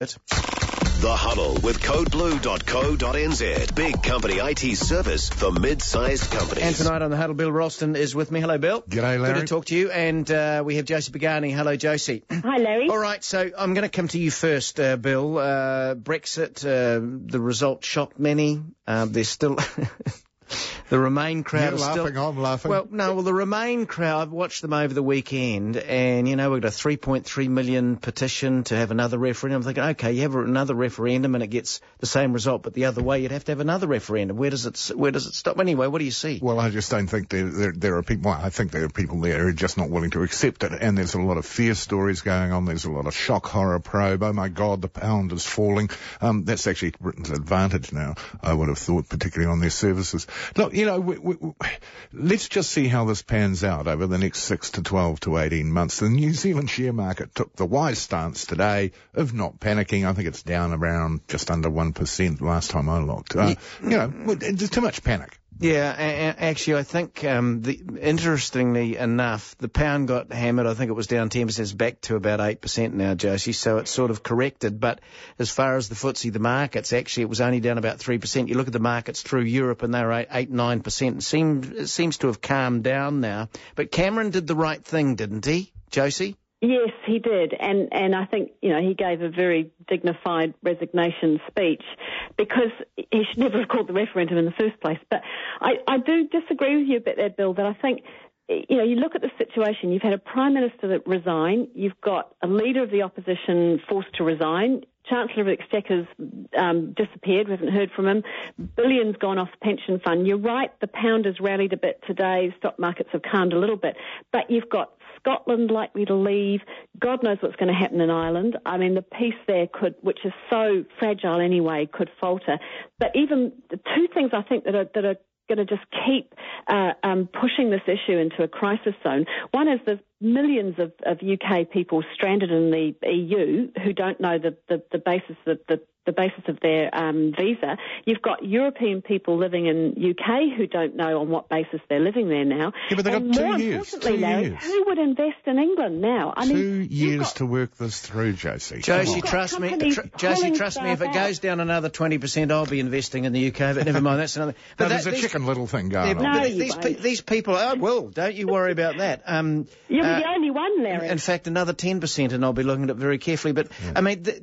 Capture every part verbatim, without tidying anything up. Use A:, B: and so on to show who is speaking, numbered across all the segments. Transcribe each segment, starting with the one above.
A: The Huddle with code blue dot co dot n z. Big company I T service for mid-sized companies.
B: And tonight on The Huddle, Bill Ralston is with me. Hello, Bill.
C: G'day, Larry.
B: Good to talk to you. And uh, we have Josie Pagani. Hello, Josie.
D: Hi, Larry.
B: All right, so I'm going to come to you first, uh, Bill. Uh, Brexit, uh, the result shocked many. Uh, there's still... The Remain crowd
C: You're
B: is
C: laughing,
B: still...
C: I'm laughing.
B: Well, no, well, the Remain crowd, I've watched them over the weekend, and, you know, we've got a three point three million petition to have another referendum. I'm thinking, OK, you have another referendum and it gets the same result, but the other way, you'd have to have another referendum. Where does it Where does it stop? Anyway, what do you see?
C: Well, I just don't think there, there, there are people... Well, I think there are people there who are just not willing to accept it, and there's a lot of fear stories going on. There's a lot of shock horror probe. Oh, my God, the pound is falling. Um, that's actually Britain's advantage now, I would have thought, particularly on their services. Look, you know, we, we, we, let's just see how this pans out over the next six to twelve to eighteen months. The New Zealand share market took the wise stance today of not panicking. I think it's down around just under one percent last time I looked. Uh, you know, there's too much panic.
B: Yeah, a- a- actually, I think, um, the, interestingly enough, the pound got hammered. I think it was down ten percent. It's back to about eight percent now, Josie, so it's sort of corrected. But as far as the F T S E, the markets, actually, it was only down about three percent. You look at the markets through Europe, and they were eight, nine percent. It, seemed, it seems to have calmed down now. But Cameron did the right thing, didn't he, Josie?
D: Yes, he did, and and I think, you know, he gave a very dignified resignation speech because he should never have called the referendum in the first place. But I, I do disagree with you a bit there, Bill, that I think, you know, you look at the situation, you've had a Prime Minister that resigned, you've got a Leader of the Opposition forced to resign, Chancellor of the Exchequer's um, disappeared, we haven't heard from him, billions gone off the pension fund. You're right, the pound has rallied a bit today, stock markets have calmed a little bit, but you've got Scotland likely to leave. God knows what's going to happen in Ireland. I mean, the peace there could, which is so fragile anyway, could falter. But even the two things I think that are that are going to just keep uh, um, pushing this issue into a crisis zone. One is there's millions of, of U K people stranded in the E U who don't know the, the, the basis of the the basis of their um, visa. You've got European people living in U K who don't know on what basis they're living there now.
C: Yeah, but they've
D: and
C: got two
D: more
C: years.
D: importantly,
C: Two
D: Larry,
C: years.
D: who would invest in England now? I
C: Two
D: mean,
C: years
D: got,
C: to work this through, Josie.
B: Josie,
D: You've got
B: trust me,
D: companies
B: tr- Josie,
D: pulling
B: trust me, if it
D: staff
B: goes down another twenty percent, I'll be investing in the U K, but never mind, that's another...
C: But
B: But
C: there's
B: that,
C: a
B: these,
C: chicken little thing
B: yeah,
C: going
B: but
C: on.
D: No,
B: th-
D: you
B: these, pe-
D: won't.
B: these people, oh, well, don't you worry about that. Um,
D: You'll
B: uh,
D: be the only one, Larry.
B: In fact, another ten percent, and I'll be looking at it very carefully. But, yeah. I mean, the,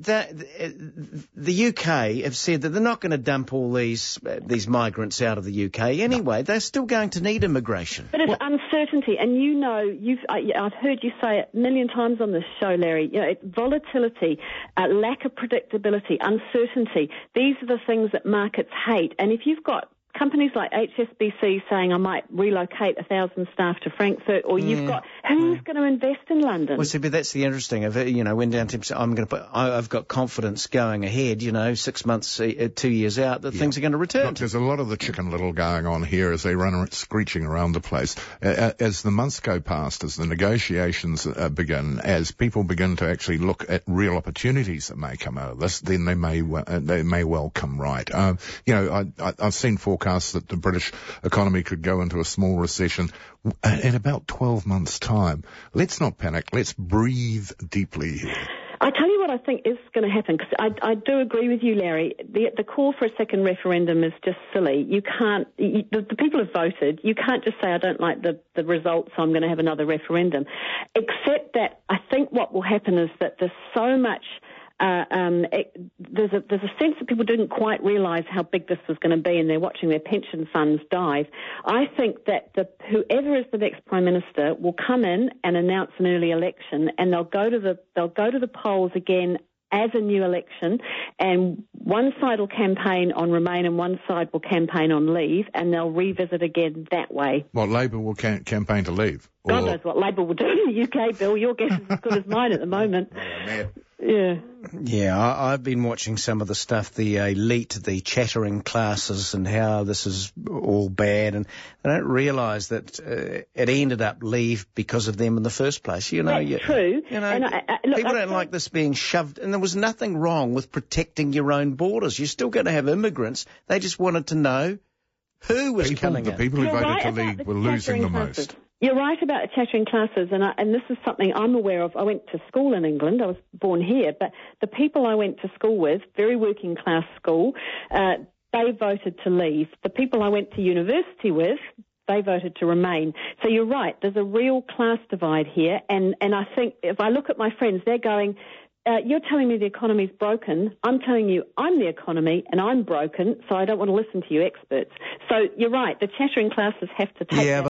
B: the, the U K have said that they're not going to dump all these uh, these migrants out of the U K anyway. No. They're still going to need immigration.
D: But it's well, uncertainty, and you know, you've I, I've heard you say it a million times on this show, Larry. You know, it, volatility, uh, lack of predictability, uncertainty. These are the things that markets hate. And if you've got companies like H S B C saying I might relocate a thousand staff to Frankfurt, or you've
B: yeah.
D: got who's
B: yeah.
D: going to invest in London?
B: Well, see, but that's the interesting. If it, you know, when down to, I'm going to put, I, I've got confidence going ahead. You know, six months, uh, two years out, that yeah. things are going to return.
C: Look, there's a lot of the chicken little going on here as they run around, screeching around the place. Uh, as the months go past, as the negotiations uh, begin, as people begin to actually look at real opportunities that may come out of this, then they may well, uh, they may well come right. Um, you know, I, I, I've seen forecasts that the British economy could go into a small recession in about twelve months' time. Let's not panic. Let's breathe deeply here.
D: I tell you what I think is going to happen, because I, I do agree with you, Larry. The, the call for a second referendum is just silly. You can't, you, the, the people have voted. You can't just say, I don't like the, the results, so I'm going to have another referendum. Except that I think what will happen is that there's so much... Uh, um, it, there's a there's a sense that people didn't quite realise how big this was going to be, and they're watching their pension funds dive. I think that the, whoever is the next Prime Minister will come in and announce an early election, and they'll go to the they'll go to the polls again as a new election, and one side will campaign on Remain and one side will campaign on Leave, and they'll revisit again that way.
C: Well, Labor will ca- campaign to leave.
D: God knows what Labor will do in the U K, Bill. Your guess is as good as mine at the moment. Yeah.
B: Yeah, I, I've been watching some of the stuff, the elite, the chattering classes, and how this is all bad, and they don't realise that uh, it ended up Leave because of them in the first place. You know,
D: That's
B: you,
D: true.
B: You know,
D: and I, I, look,
B: people
D: I
B: don't like this being shoved, and there was nothing wrong with protecting your own borders. You're still going to have immigrants. They just wanted to know who was
C: people,
B: coming
C: the
B: in.
C: people who
D: You're
C: voted
D: right
C: to
D: about
C: leave
D: the
C: were losing the
D: chattering
C: most.
D: classes. You're right about the chattering classes, and, I, and this is something I'm aware of. I went to school in England. I was born here, but the people I went to school with, very working class school, uh, they voted to leave. The people I went to university with, they voted to remain. So you're right, there's a real class divide here, and, and I think if I look at my friends, they're going, Uh, you're telling me the economy's broken. I'm telling you I'm the economy and I'm broken, so I don't want to listen to you experts. So you're right, the chattering classes have to take
B: yeah,
D: that.